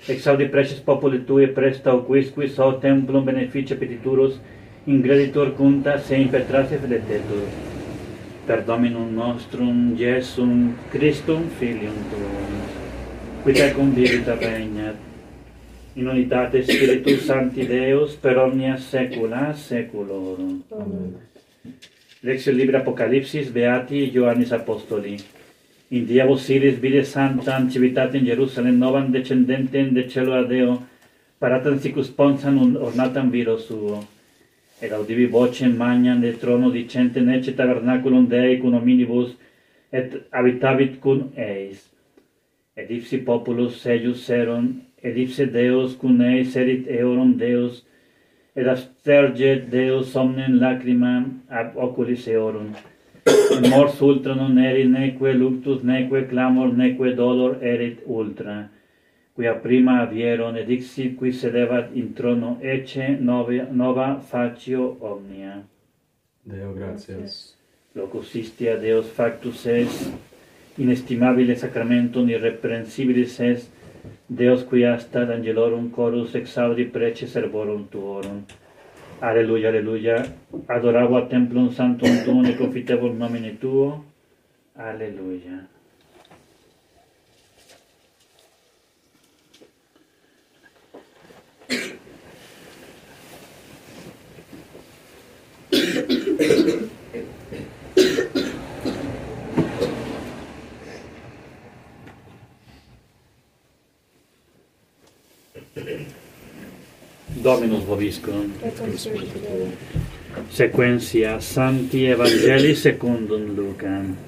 exaudi preces populi tui presta quisquis o templum beneficia petiturus ingreditur cunta se impetrasse fidetetur. Per Dominum nostrum Iesum Christum Filium Tuum, qui te convivit regnat, in unitate Spiritus Sancti Deus, per omnia saecula saeculorum. Amen. Lectio Libri Apocalipsis Beati Ioannis Apostoli. In dia Osiris vide santam civitatem Jerusalem novam descendentem de celo a Deo, paratam circumsponsam ornatam viro suo. Et audivi vocem magnam de trono dicente nece tabernaculum Dei cum hominibus, et habitavit cum eis. Et ipsi populus eius erum, et ipse Deus cum eis erit eorum Deus, et asperget Deus omnem lacrimam ab oculis eorum. Et mors ultra non erit neque luctus, neque clamor, neque dolor erit ultra. Quia prima avieron, et dixit qui sedevat in trono, ecce nova facio omnia. Deo gratias. Locus istia Deus factus es, inestimabile sacramentum irreprensibilis es, Deus qui astat angelorum chorus exaudi prece servorum tuorum. Alleluia, alleluia. Adoravo a templum sanctum tuum et confitevol nomine tuo. Alleluia. Dominus vobiscum. Sequentia Sancti Evangelii secundum Lucam.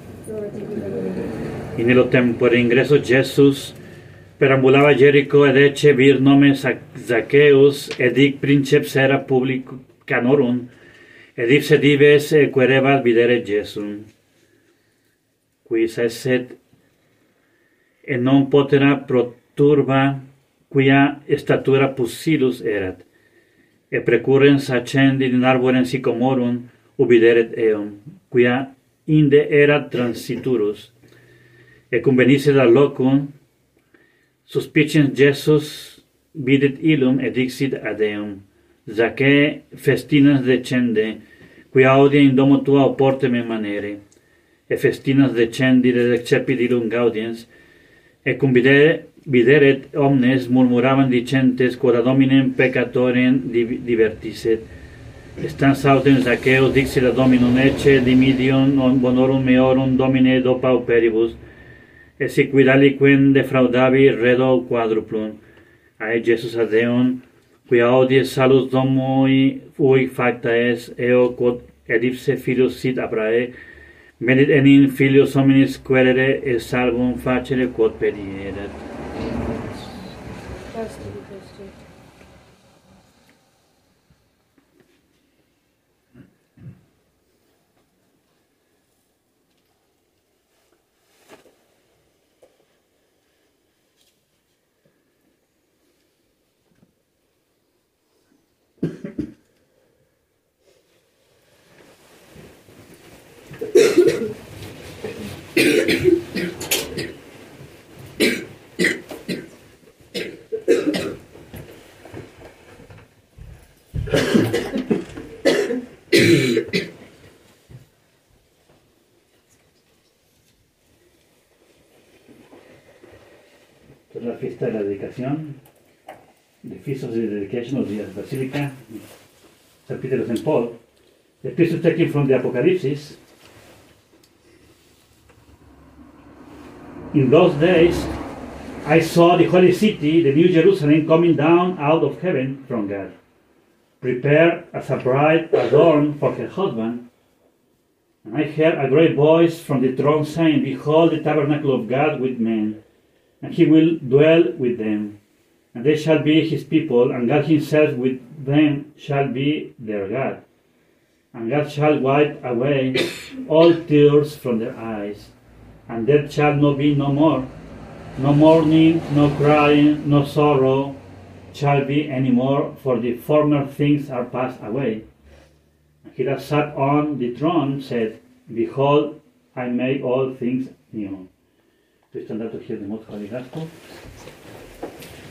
In illo tempore ingresso Jesus perambulava Jericho ed ecce vir nome Zaccheus ed hic princeps era publicanorum ed ipse dives querebat videre Jesum. Quis esset et non potera proturba quia statura pusilus erat. Et precurrens accendit in arborem sycomorum ubideret eum, quia inde erat transiturus. Et convenisset ad locum, suspiciens Jesus videt illum et dixit ad eum, Zacchae festinas decende, quia audia in domo tua oporte me manere. Et festinas decendit et excepit illum gaudiens, et cum videret omnes murmuravan dicentes quod ad hominem peccatorem divertisset. Stans autem Zacchaeus dixit ad Dominum, ecce dimidium bonorum meorum Domine do pauperibus, et sic aliquem defraudavi redo quadruplum. Ae Jesus ad eum, quia audies salus domoi fui facta es, eo quod et ipse filius sit Abrae, venit enim filius hominis querere et salvum facere quod perieret. La fiesta de la dedicación, the Feast of the Dedication of the Basilica, St. Peter and St. Paul. The text is taken from the Apocalypse. In those days, I saw the holy city, the New Jerusalem, coming down out of heaven from God, prepared as a bride adorned for her husband. And I heard a great voice from the throne saying, Behold, the tabernacle of God with men, and he will dwell with them, and they shall be his people, and God himself with them shall be their God. And God shall wipe away all tears from their eyes, and death shall not be no more. No mourning, no crying, no sorrow shall be any more, for the former things are passed away. And he that sat on the throne said, Behold, I make all things new. Please stand up to hear the most holy gospel.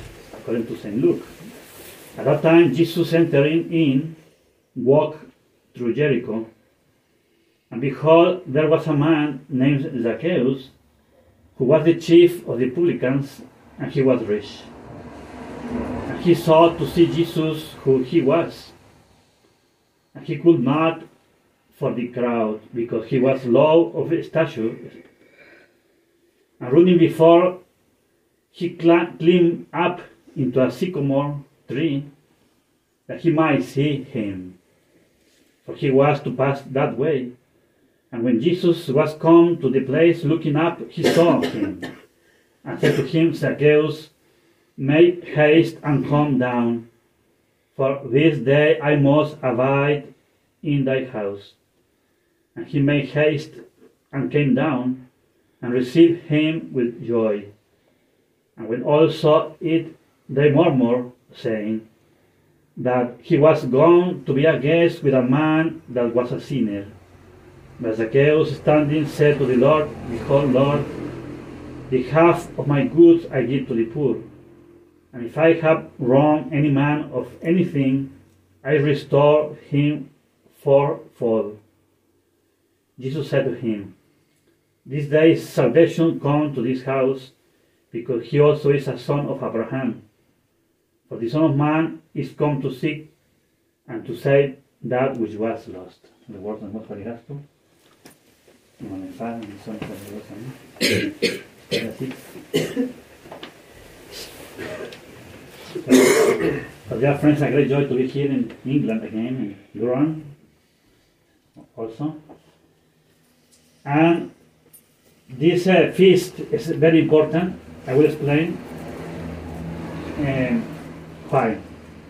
according to St. Luke. At that time, Jesus entering in, walked through Jericho, and behold, there was a man named Zacchaeus, who was the chief of the publicans, and he was rich. And he sought to see Jesus, who he was. And he could not for the crowd, because he was low of stature. And running before, he climbed up into a sycamore tree, that he might see him, for he was to pass that way. And when Jesus was come to the place, looking up, he saw him, and said to him, Zacchaeus, make haste and come down, for this day I must abide in thy house. And he made haste and came down, and received him with joy. And when all saw it, they murmured, saying that he was gone to be a guest with a man that was a sinner. But Zacchaeus standing said to the Lord, Behold, Lord, the half of my goods I give to the poor. And if I have wronged any man of anything, I restore him fourfold. Jesus said to him, This day is salvation come to this house, because he also is a son of Abraham. For the Son of Man is come to seek and to save that which was lost. The word of God for the gospel. Nome del Padre, del Son, y del Espíritu Santo. So dear friends, a great joy to be here in England again, in Durham also. And this feast is very important. I will explain why.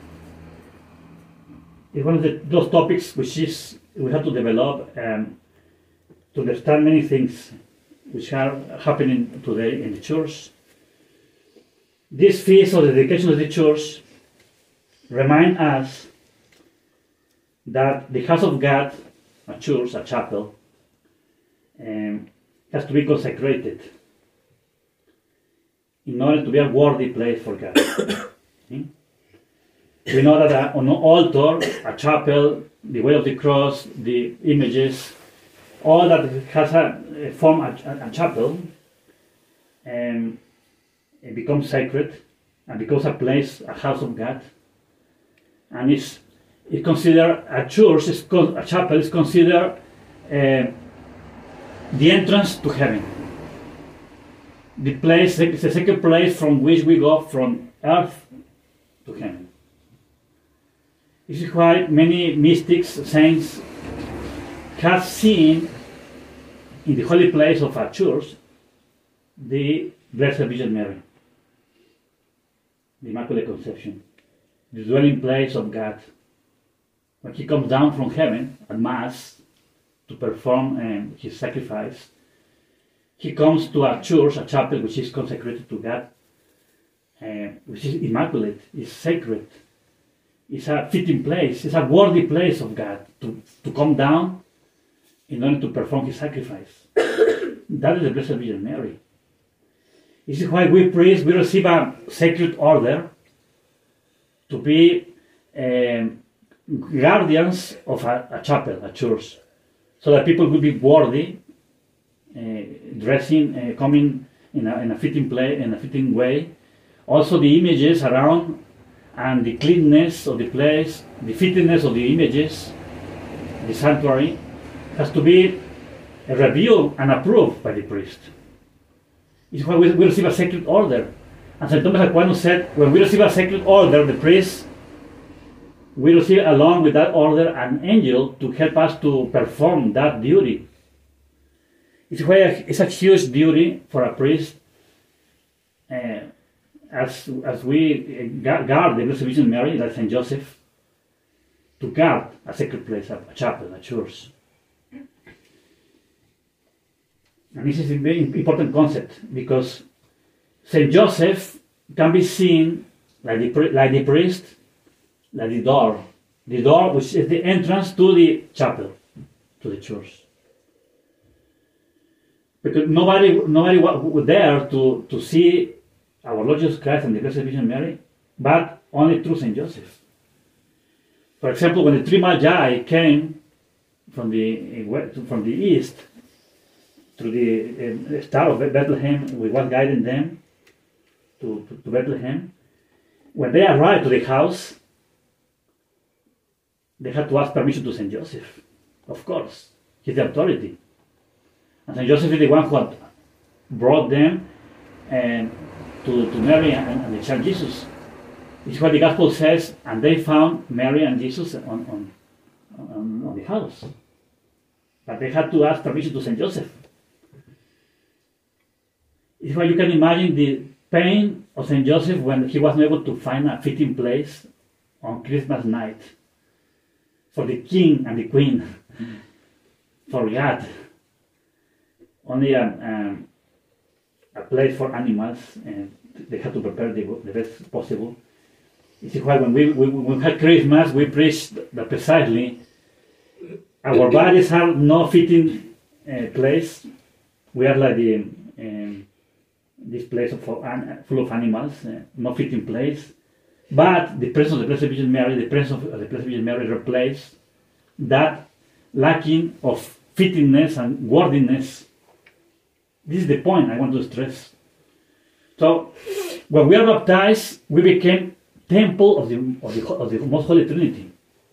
It's one of those topics which is we have to develop to understand many things which are happening today in the church. This feast of the dedication of the church remind us that the house of God, a church, a chapel, has to be consecrated in order to be a worthy place for God. We know that on an altar, a chapel, the way of the cross, the images, all that has a form a chapel, it becomes sacred and becomes a place, a house of God. And it's considered a church, a chapel is considered the entrance to heaven. The place, it's the second place from which we go from earth to heaven. This is why many mystics, saints, have seen in the holy place of a church the Blessed Virgin Mary, the Immaculate Conception, the dwelling place of God. When he comes down from heaven at Mass to perform his sacrifice, he comes to a church, a chapel which is consecrated to God, which is immaculate, is sacred. It's a fitting place, it's a worthy place of God to come down in order to perform his sacrifice. That is the Blessed Virgin Mary. This is why we priests, we receive a sacred order to be guardians of a chapel, a church, so that people will be worthy, dressing, coming in a fitting place, in a fitting way. Also the images around and the cleanness of the place, the fittingness of the images, the sanctuary, has to be reviewed and approved by the priest. It's why we receive a sacred order. And St. Thomas Aquinas said, when we receive a sacred order, the priest, we receive along with that order an angel to help us to perform that duty. It's why it's a huge duty for a priest, as we guard the Blessed Virgin Mary, like Saint Joseph, to guard a sacred place, a chapel, a church. And this is a very important concept, because Saint Joseph can be seen like the priest, like the door which is the entrance to the chapel, to the church. Because nobody was there to see our Lord Jesus Christ and the Blessed Virgin Mary but only through Saint Joseph. For example, when the three Magi came from the east through the star of Bethlehem, we was guiding them to Bethlehem. When they arrived to the house, they had to ask permission to Saint Joseph. Of course, he's the authority. And Saint Joseph is the one who had brought them to Mary and the child Jesus. This is what the Gospel says, and they found Mary and Jesus on the house. But they had to ask permission to Saint Joseph. It's why you can imagine the pain of Saint Joseph when he was not able to find a fitting place on Christmas night for the king and the queen, for God. Only a place for animals, and they had to prepare the best possible. This is why when we had Christmas, we preach that precisely our bodies have no fitting place. We are like this place full of animals, no fitting place. But the presence of the Blessed Virgin Mary, the presence of the Blessed Virgin Mary replaced that lacking of fittingness and worthiness. This is the point I want to stress. So, when we are baptized, we became temple of the Most Holy Trinity.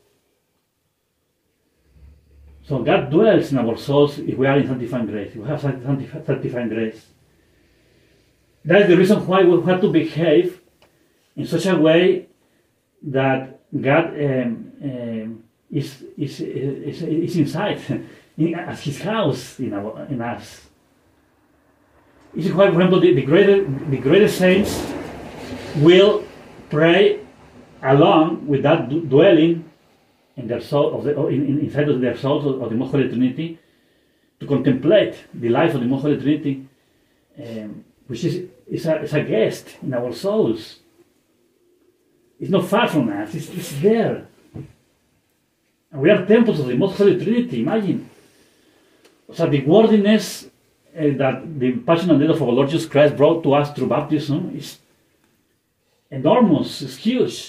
So God dwells in our souls if we are in sanctifying grace. If we have sanctifying grace. That is the reason why we have to behave in such a way that God is inside, as His house in us. This is why, for example, the greatest saints will pray along with that dwelling in their soul, inside of their souls of the Most Holy Trinity, to contemplate the life of the Most Holy Trinity, which is a guest in our souls. It's not far from us, it's there. And we are temples of the Most Holy Trinity, imagine. So the worthiness that the passion and death of our Lord Jesus Christ brought to us through baptism is enormous, it's huge.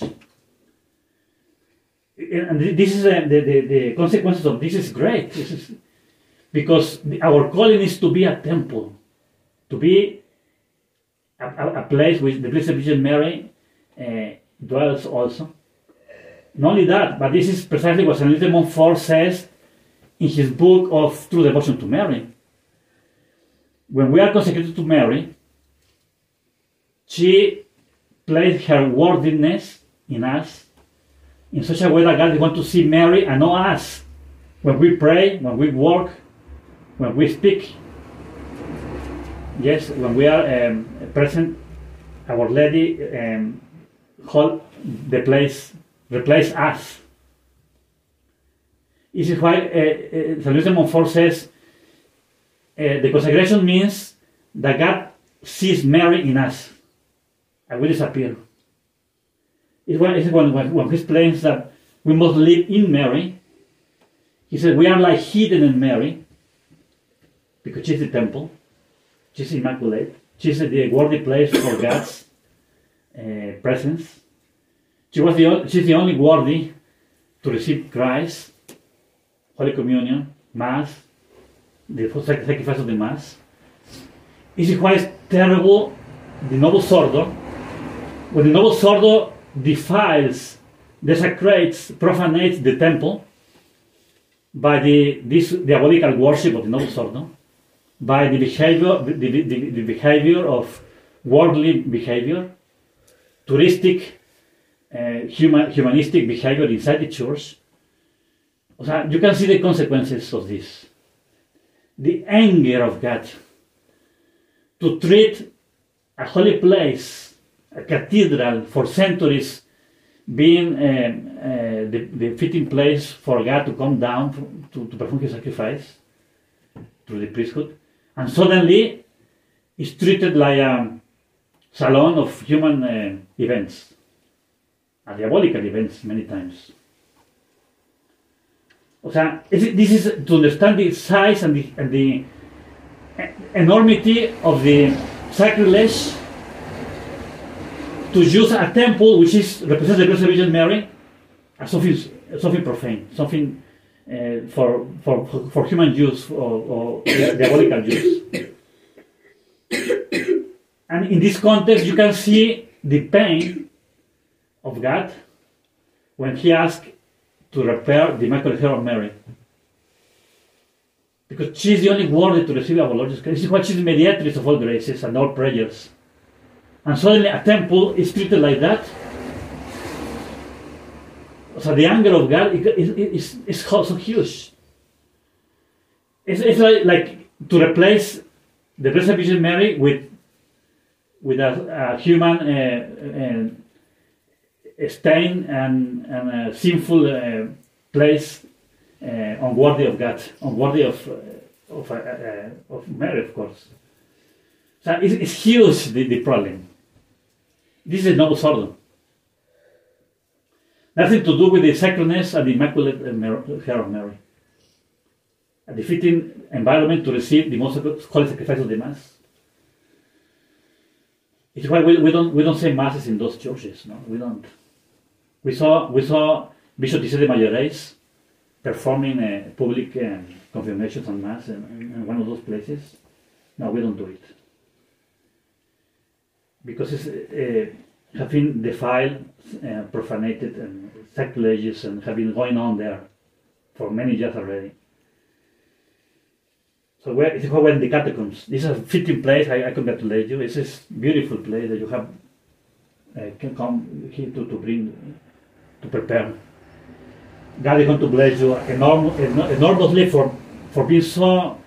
And this is the consequences of this is great. Because our calling is to be a temple, to be a place which the Blessed Virgin Mary dwells also. Not only that, but this is precisely what Saint Louis de Montfort says in his book of True Devotion to Mary. When we are consecrated to Mary, she placed her worthiness in us in such a way that God wants to see Mary and not us. When we pray, when we work, when we speak, yes, when we are present, Our Lady hold the place, replace us. This is why Saint Louis de Montfort says the consecration means that God sees Mary in us and we disappear. It's when he explains that we must live in Mary. He says we are like hidden in Mary because she's the temple, she's immaculate, she's the worthy place for God's presence. She's the only worthy to receive Christ, Holy Communion, Mass, the sacrifice of the Mass. This is why it's terrible, the Novus Ordo. When the Novus Ordo defiles, desecrates, profanates the temple by this diabolical worship of the Novus Ordo, by the behavior of worldly behavior, touristic, humanistic behavior inside the church. You can see the consequences of this. The anger of God to treat a holy place, a cathedral for centuries, being the fitting place for God to come down to perform His sacrifice through the priesthood, and suddenly is treated like a salon of human events, diabolical events many times. This is to understand the size and the enormity of the sacrilege to use a temple which is represents the Blessed Virgin Mary as something profane, something for human use or diabolical use. And in this context, you can see the pain of God when He asked to repair the Immaculate Heart of Mary. Because she is the only worthy to receive our Lord Jesus Christ. This is why she is the mediatrix of all graces and all prayers. And suddenly a temple is treated like that. So the anger of God is so huge. It's like to replace the Blessed Virgin Mary with a human stain and a sinful place, unworthy of God, unworthy of Mary, of course. So it's huge, the problem. This is Novus Ordo. Nothing to do with the sacredness and the Immaculate Heart of Mary. A befitting environment to receive the most holy sacrifice of the Mass. It's why we don't say masses in those churches. No, we don't. We saw Bishop Ticeo de Mayorais performing public confirmations and mass in one of those places. No, we don't do it because it's have been defiled, profanated, and sacrilegious, and have been going on there for many years already. So it's where in the catacombs. This is a fitting place. I congratulate you. It's this beautiful place that you have can come here to prepare. God is going to bless you enormously for being so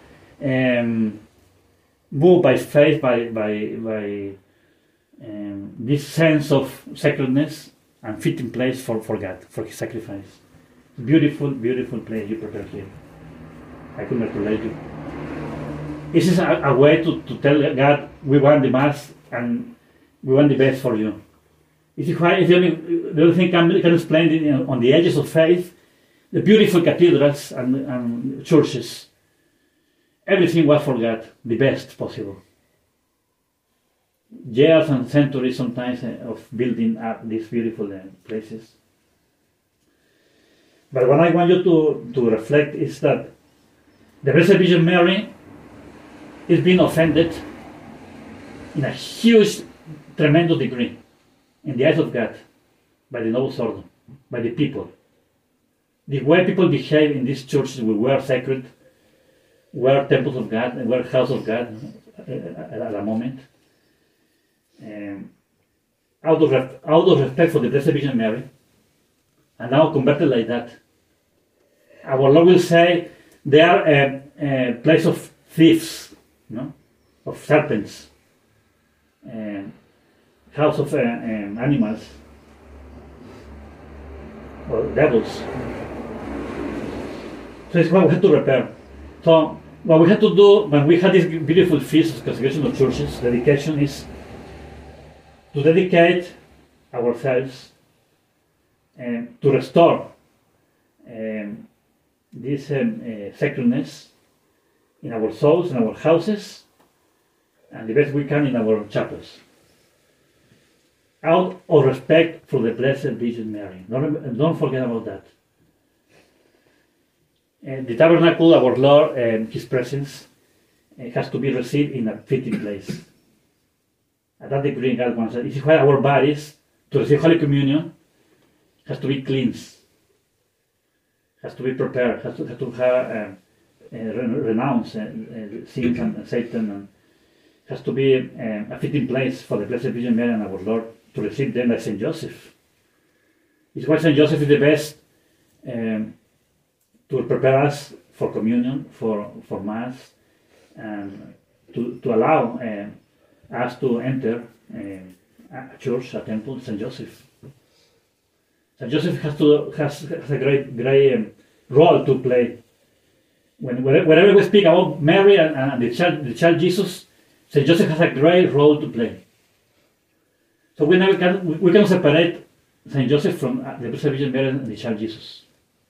moved by faith, by this sense of sacredness and fitting place for God, for His sacrifice. Beautiful, beautiful place you prepare here. I congratulate you. This is a way to tell God, we want the Mass and we want the best for you. This is why the only thing can explain on the edges of faith, the beautiful cathedrals and churches. Everything was for God, the best possible. Years and centuries sometimes of building up these beautiful places. But what I want you to reflect is that the Blessed Virgin Mary is being offended in a huge, tremendous degree in the eyes of God by the Novus Ordo, by the people. The way people behave in these churches we were sacred, were temples of God, and were house of God at a moment. Out of respect for the Blessed Virgin Mary, and now converted like that. Our Lord will say they are a place of thieves, no? Of serpents, house of animals, or devils. So it's what we have to repair. So what we have to do when we had this beautiful feast of consecration of churches, dedication, is to dedicate ourselves to restore this sacredness in our souls, in our houses, and the best we can in our chapels. Out of respect for the Blessed Virgin Mary. Don't forget about that. The tabernacle, our Lord, His presence, has to be received in a fitting place. At that degree, God wants it. This is why our bodies, to receive Holy Communion, has to be cleansed, has to be prepared, has to have renounce sins and Satan, and has to be a fitting place for the Blessed Virgin Mary and our Lord to receive them like Saint Joseph. It's why Saint Joseph is the best to prepare us for communion, for Mass, and to allow us to enter a church, a temple, Saint Joseph. Saint Joseph has a great role to play. Whenever we speak about Mary and the child Jesus, Saint Joseph has a great role to play. So we can separate Saint Joseph from the Blessed Virgin Mary and the child Jesus.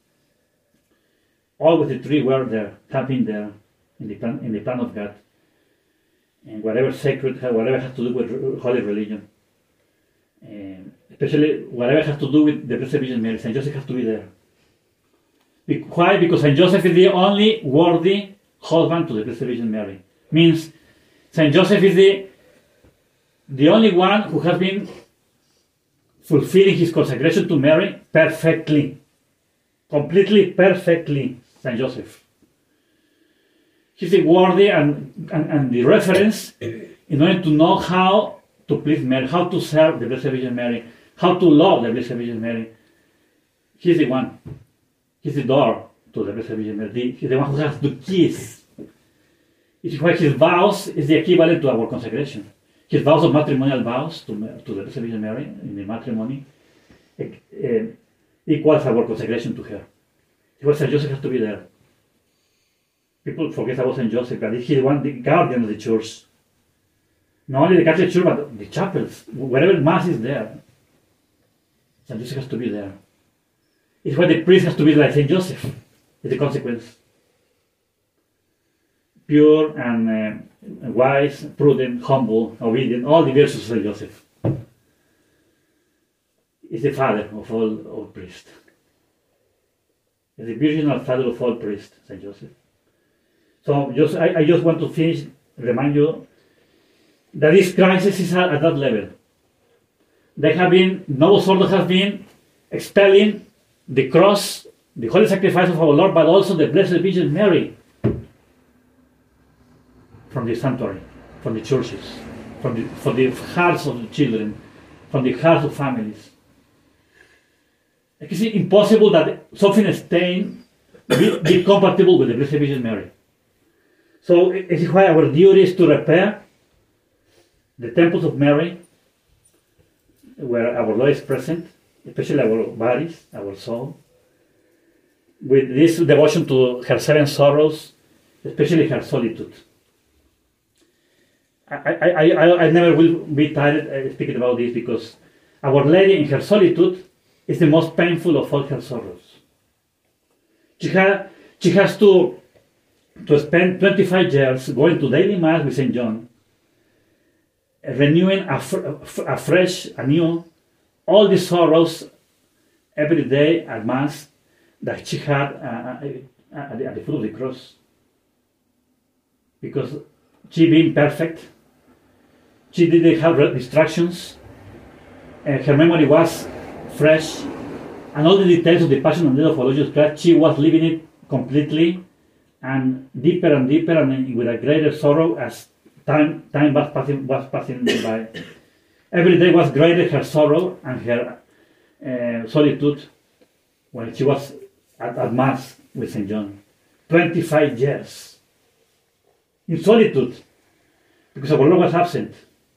Always the three were there, have been there in the plan of God, and whatever sacred, whatever has to do with holy religion. especially whatever has to do with the Blessed Virgin Mary. Saint Joseph has to be there. Why? Because Saint Joseph is the only worthy husband to the Blessed Virgin Mary. Means Saint Joseph is the only one who has been fulfilling his consecration to Mary perfectly. Completely, perfectly, Saint Joseph. He's the worthy and the reference in order to know how to please Mary, how to serve the Blessed Virgin Mary, how to love the Blessed Virgin Mary. He's the one. He's the door to the Blessed Virgin Mary. He's the one who has the keys. It's why his vows is the equivalent to our consecration. His vows of matrimonial vows to the Blessed Virgin Mary in the matrimony equals our consecration to her. Because Saint Joseph has to be there. People forget about Saint Joseph, but he's the one, the guardian of the church. Not only the Catholic Church, but the chapels. Wherever Mass is there, Saint Joseph has to be there. It's why the priest has to be like Saint Joseph. It's the consequence. Pure and wise, prudent, humble, obedient, all the virtues of Saint Joseph. Is the father of all priests. Is the virginal father of all priests, Saint Joseph. So I just want to finish, remind you that this crisis is at that level. There have been, Novus Ordo has been expelling the cross, the holy sacrifice of our Lord, but also the Blessed Virgin Mary from the sanctuary, from the churches, from the hearts of the children, from the hearts of families. It's impossible that something stained be compatible with the Blessed Virgin Mary. So it is why our duty is to repair the temples of Mary, where our Lord is present, especially our bodies, our soul, with this devotion to her 7 sorrows, especially her solitude. I never will be tired speaking about this, because Our Lady in her solitude is the most painful of all her sorrows. She has to spend 25 years going to daily Mass with St. John, renewing afresh, anew, all the sorrows every day at Mass that she had at the foot of the cross. Because she being perfect, she didn't have distractions, her memory was fresh, and all the details of the Passion and Death of our Lord Christ, she was living it completely and deeper and with a greater sorrow as time was passing by. Every day was greater her sorrow and her solitude when she was at Mass with St. John. 25 years in solitude, because our Lord was absent.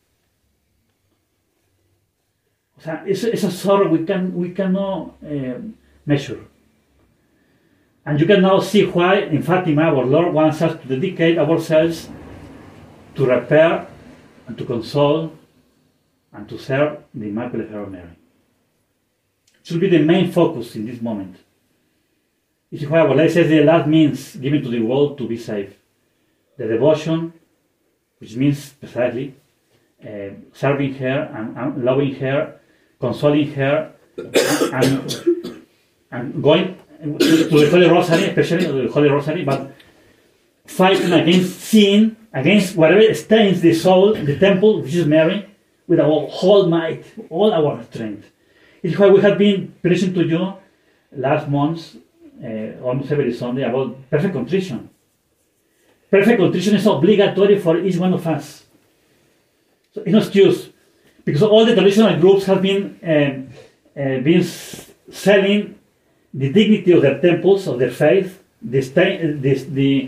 It's a sorrow we cannot measure. And you can now see why in Fatima our Lord wants us to dedicate ourselves to repair and to console and to serve the Immaculate Heart of Mary. It should be the main focus in this moment. This is why our Lady says the last means given to the world to be saved. The devotion, which means precisely serving her and loving her, consoling her, and going to the Holy Rosary, especially the Holy Rosary, but fighting against sin, against whatever stains the soul, the temple, which is Mary, with our whole might, all our strength. It's why we have been preaching to you last month, almost every Sunday, about perfect contrition. Perfect contrition is obligatory for each one of us. So it's no excuse, because all the traditional groups have been selling the dignity of their temples, of their faith, the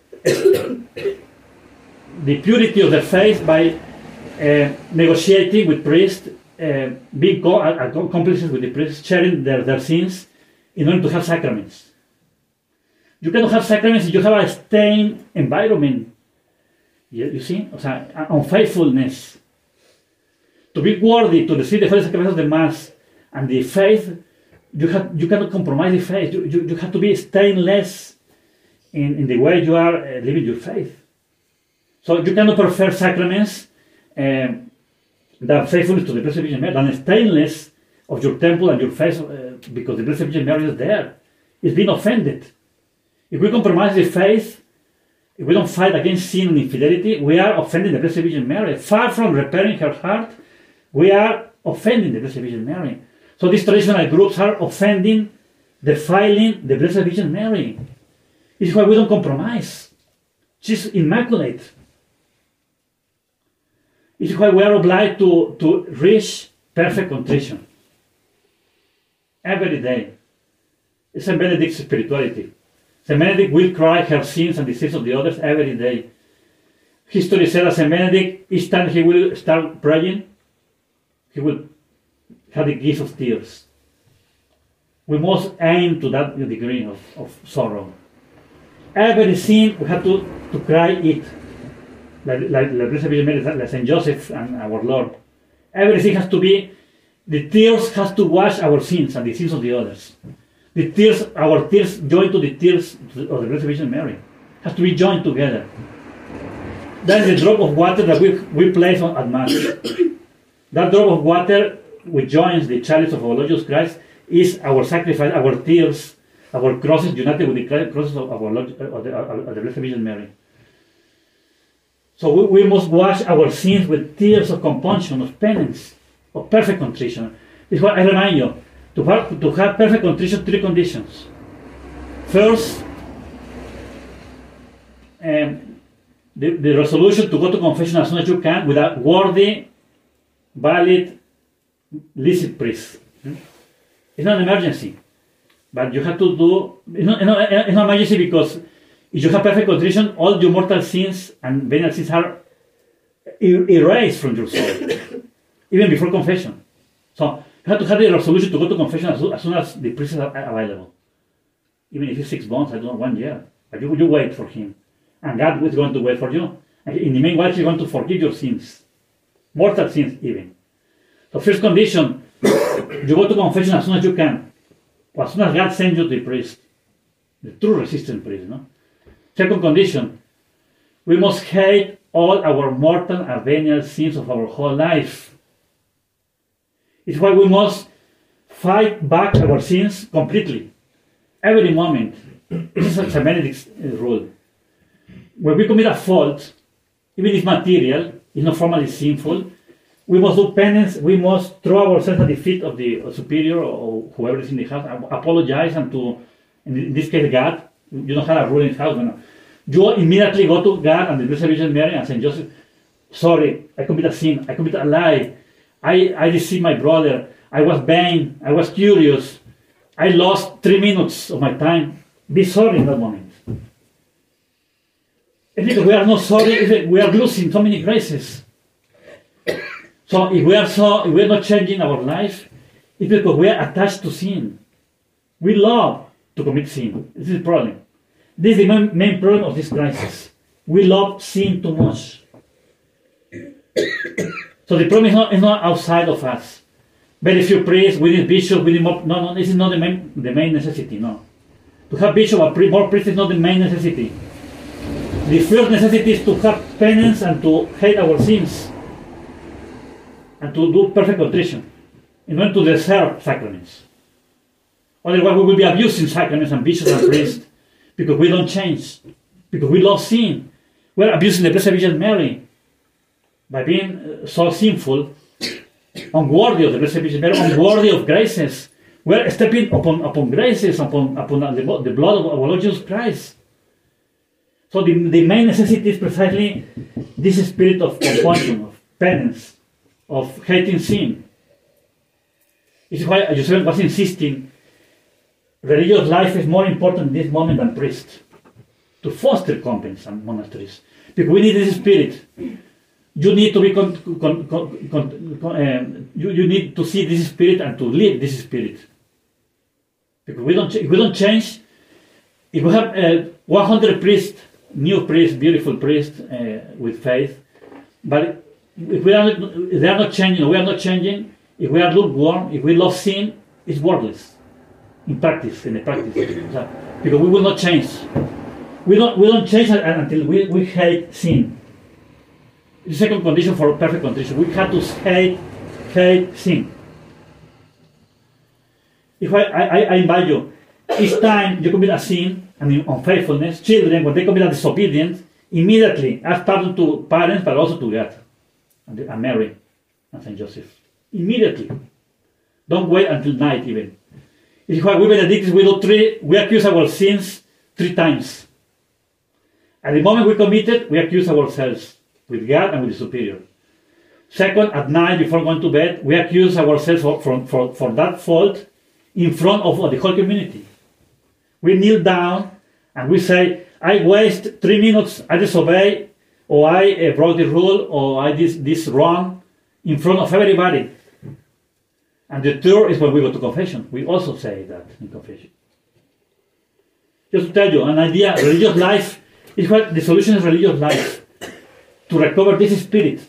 purity of their faith by negotiating with priests, being accomplices with the priests, sharing their sins in order to have sacraments. You cannot have sacraments if you have a stained environment. You see? Unfaithfulness. To be worthy to receive the Holy Sacrament of the Mass and the faith, you cannot compromise the faith. You have to be stainless in the way you are living your faith. So you cannot prefer sacraments than faithfulness to the Blessed Virgin Mary, than stainless of your temple and your face, because the Blessed Virgin Mary is there. It's being offended. If we compromise the faith, if we don't fight against sin and infidelity, we are offending the Blessed Virgin Mary. Far from repairing her heart, we are offending the Blessed Virgin Mary. So these traditional groups are offending, defiling the Blessed Virgin Mary. This is why we don't compromise. She's immaculate. This is why we are obliged to reach perfect contrition every day. It's St. Benedict's spirituality. St. Benedict will cry her sins and the sins of the others every day. History says that St. Benedict, each time he will start praying, he will have the gift of tears. We must aim to that degree of sorrow. Every sin we have to cry it. Like Blessed Virgin Mary, like St. Joseph and our Lord. Everything has to be, the tears has to wash our sins and the sins of the others. The tears, our tears joined to the tears of the Blessed Virgin Mary. Has to be joined together. That is the drop of water that we place on at Mass. That drop of water which joins the chalice of our Lord Jesus Christ is our sacrifice, our tears, our crosses united with the crosses of our Lord, of the Blessed Virgin Mary. So we must wash our sins with tears of compunction, of penance, of perfect contrition. This is what I remind you. To have perfect contrition, 3 conditions. First, the resolution to go to confession as soon as you can with a worthy, valid, licit priest. It's not an emergency, but you have to do. It's not an emergency because if you have perfect contrition, all your mortal sins and venial sins are erased from your soul, even before confession. So you have to have the resolution to go to confession as soon as the priest is available. Even if it's 6 months, I don't know, 1 year. But you wait for him. And God is going to wait for you. And in the meanwhile, He's going to forgive your sins. Mortal sins even. So first condition, you go to confession as soon as you can. Or as soon as God sends you the priest. The true resistant priest, no? Second condition, we must hate all our mortal and venial sins of our whole life. It's why we must fight back our sins completely. Every moment. This is St. Benedict's rule. When we commit a fault, even if material, is not formally sinful, we must do penance, we must throw ourselves at the feet of the superior or whoever is in the house, apologize, and in this case, God. You don't have a rule in the house. No. You immediately go to God and the Blessed Virgin Mary and St. Joseph, sorry, I committed a sin, I committed a lie, I deceived my brother, I was vain, I was curious, I lost 3 minutes of my time. Be sorry in that moment. It's because we are not sorry, we are losing so many graces. So if we are not changing our life, it's because we are attached to sin. We love to commit sin. This is the problem. This is the main problem of this crisis. We love sin too much. So the problem is not outside of us. Very few priests, we need bishops, we need more. No, this is not the main necessity, no. To have bishop or more priests is not the main necessity. The first necessity is to have penance and to hate our sins. And to do perfect contrition. In order to deserve sacraments. Otherwise we will be abusing sacraments and bishops and priests. Because we don't change. Because we love sin. We are abusing the Blessed Virgin Mary. By being so sinful, unworthy of the Blessed Virgin Mary, unworthy of graces. We are stepping upon graces, upon the blood of our Lord Jesus Christ. So the main necessity is precisely this spirit of compassion, of penance, of hating sin. This is why Joseph was insisting religious life is more important in this moment than priest. To foster convents and monasteries. Because we need this spirit. You need to be you need to see this spirit and to live this spirit. Because if we don't change, if we have 100 priests, new priests, beautiful priests with faith, but if they are not changing, we are not changing, if we are lukewarm, if we love sin, it's worthless in the practice. Because we will not change. We don't change until we hate sin. the second condition for perfect contrition. We have to hate sin. If I invite you, each time you commit a sin and unfaithfulness, children, when they commit a disobedience, immediately ask pardon to parents, but also to God and Mary and Saint Joseph. Immediately. Don't wait until night even. If we Benedictines, we accuse our sins 3 times. At the moment we commit it, we accuse ourselves with God and with the superior. Second, at night before going to bed, we accuse ourselves for that fault in front of the whole community. We kneel down and we say, I waste 3 minutes, I disobey, or I broke the rule, or I did this wrong in front of everybody. And the third is when we go to confession. We also say that in confession. Just to tell you, an idea, religious life is what the solution is religious life. To recover this spirit.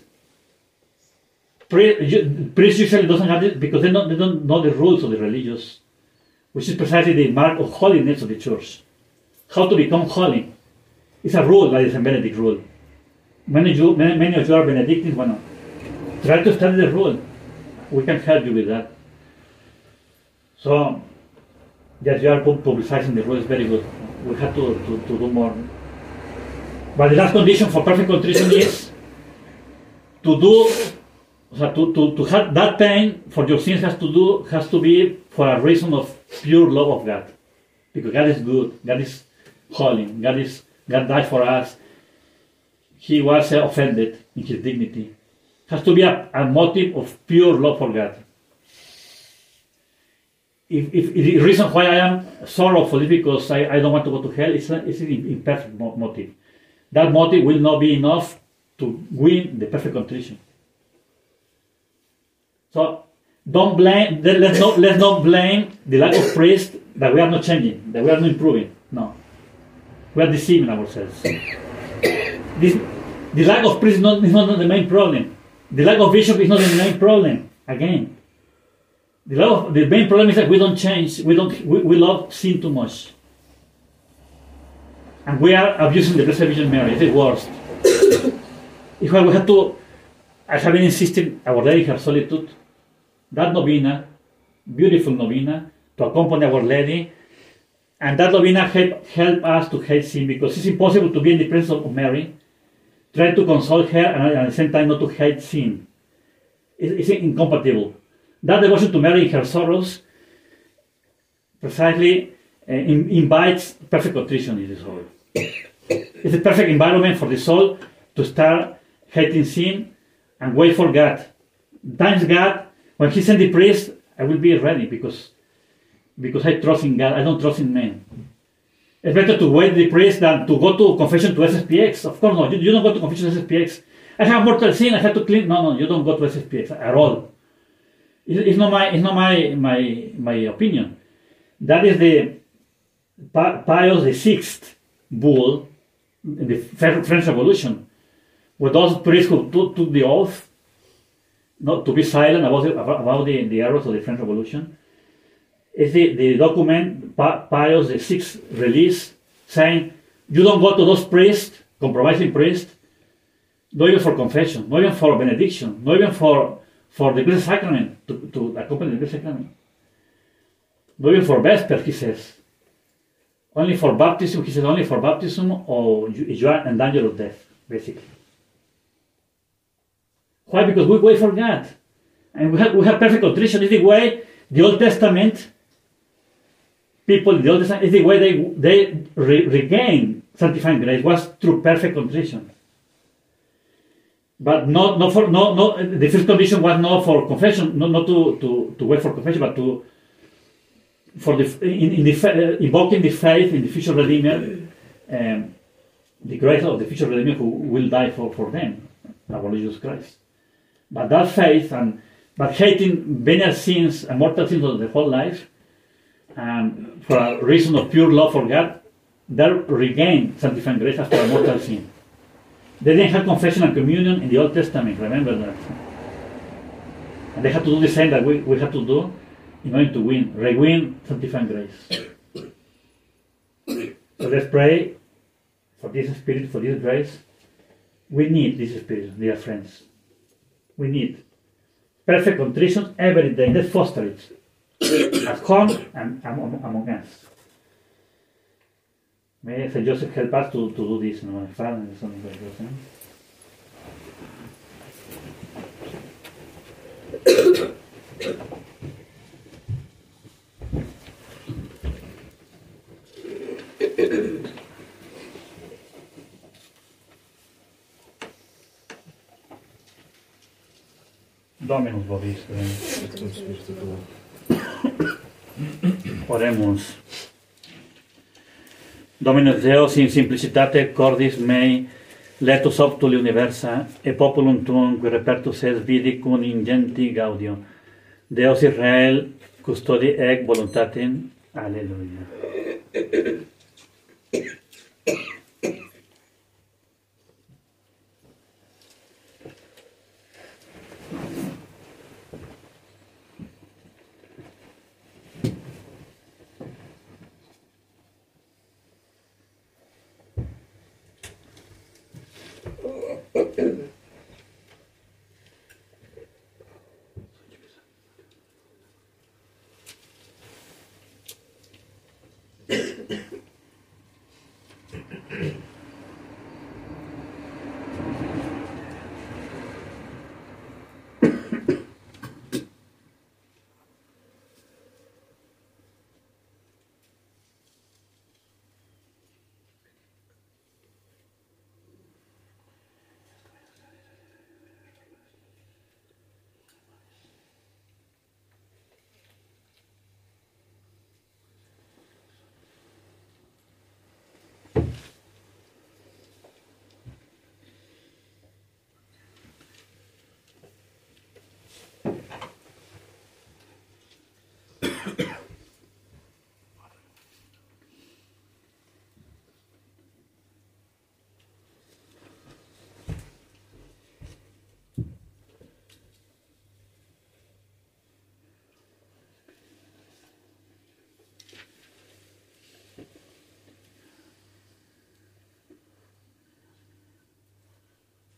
Priests usually doesn't have it because they don't know the rules of the religious, which is precisely the mark of holiness of the church. How to become holy. It's a rule, like the St. Benedict rule. Many of you are Benedictines. Well, try to study the rule. We can help you with that. So, yes, you are publicizing the rule, is very good. We have to do more. But the last condition for perfect contrition is to have that pain for your sins has to be for a reason of pure love of God. Because God is good, God is holy, God died for us. He was offended in his dignity. It has to be a motive of pure love for God. If the reason why I am sorrowful is because I don't want to go to hell, it's an imperfect motive. That motive will not be enough to win the perfect contrition. So don't blame. Let's not blame the lack of praise that we are not changing, that we are not improving. No, we are deceiving ourselves. The lack of praise is not the main problem. The lack of bishop is not the main problem. Again, the main problem is that we don't change. We love sin too much. And we are abusing the Blessed Virgin Mary. It's the worst. If we have to, I have been insisting, Our Lady her Solitude, that novena, beautiful novena, to accompany Our Lady, and that novena help us to hate sin, because it's impossible to be in the presence of Mary, try to console her, and at the same time not to hate sin. It's incompatible. That devotion to Mary in her sorrows precisely invites perfect contrition in the soul. It's a perfect environment for the soul to start hating sin and wait for God. Thanks God, when He sent the priest, I will be ready because I trust in God. I don't trust in men. It's better to wait the priest than to go to confession to SSPX. Of course, no. You don't go to confession to SSPX. I have mortal sin. I have to clean. No. You don't go to SSPX at all. It's not my opinion. That is the Pius VI bull in the French Revolution, where those priests who took the oath not to be silent about the errors of the French Revolution. It's the document Pius VI released, saying you don't go to those priests, compromising priests, not even for confession, not even for benediction, not even for the Blessed Sacrament, to accompany the Blessed Sacrament. Not even for Vespers, he says. Only for baptism, he says, only for baptism, or you are in danger of death, basically. Why? Because we wait for God. And we have perfect contrition. It's the way the Old Testament people in the Old Testament, it's the way they regain sanctifying grace, was through perfect contrition. But the first condition was not for confession, not to wait for confession, but invoking the faith in the future Redeemer, the grace of the future Redeemer who will die for them, our Lord Jesus Christ. But that faith, but hating venial sins and mortal sins of the whole life, for a reason of pure love for God, they regain sanctifying grace after a mortal sin. They didn't have confession and communion in the Old Testament, remember that. And they had to do the same that we have to do in order to regain sanctifying grace. So let's pray for this Spirit, for this grace, We need this spirit, dear friends. We need perfect contrition every day. Let's foster it at home and among us. May Saint Joseph help us to do this, no? Father, and Son, and Holy Ghost, Dominus vobiscum. Oremus. Dominus Deus in simplicitate cordis mei letus optuli universa e populum tuum qui repertus es vidi cum ingenti gaudio. Deus Israel custodi ec voluntatem. Alleluia.